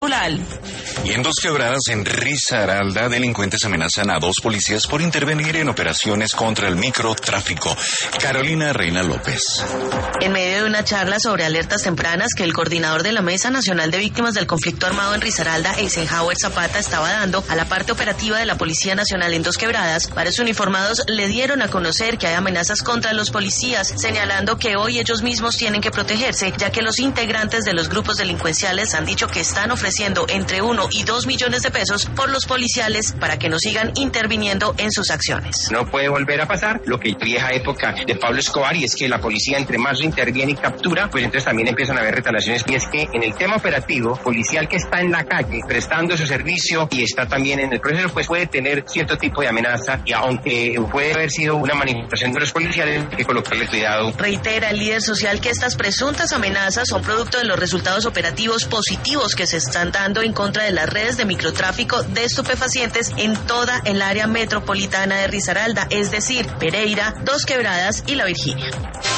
Y en Dos Quebradas, en Risaralda, delincuentes amenazan a 2 policías por intervenir en operaciones contra el microtráfico. Carolina Reina López. En medio de una charla sobre alertas tempranas que el coordinador de la Mesa Nacional de Víctimas del Conflicto Armado en Risaralda, Eisenhower Zapata, estaba dando a la parte operativa de la Policía Nacional en Dos Quebradas, varios uniformados le dieron a conocer que hay amenazas contra los policías, señalando que hoy ellos mismos tienen que protegerse, ya que los integrantes de los grupos delincuenciales han dicho que están ofreciendo entre 1 y 2 millones de pesos por los policiales para que no sigan interviniendo en sus acciones. No puede volver a pasar lo que en vieja época de Pablo Escobar, y es que la policía entre más interviene y captura, pues entonces también empiezan a haber retaliaciones, y es que en el tema operativo, policial que está en la calle prestando su servicio y está también en el proceso, pues puede tener cierto tipo de amenaza, y aunque puede haber sido una manifestación de los policiales, hay que colocarle cuidado. Reitera el líder social que estas presuntas amenazas son producto de los resultados operativos positivos que se están dando en contra de las redes de microtráfico de estupefacientes en toda el área metropolitana de Risaralda, es decir, Pereira, Dos Quebradas y La Virginia.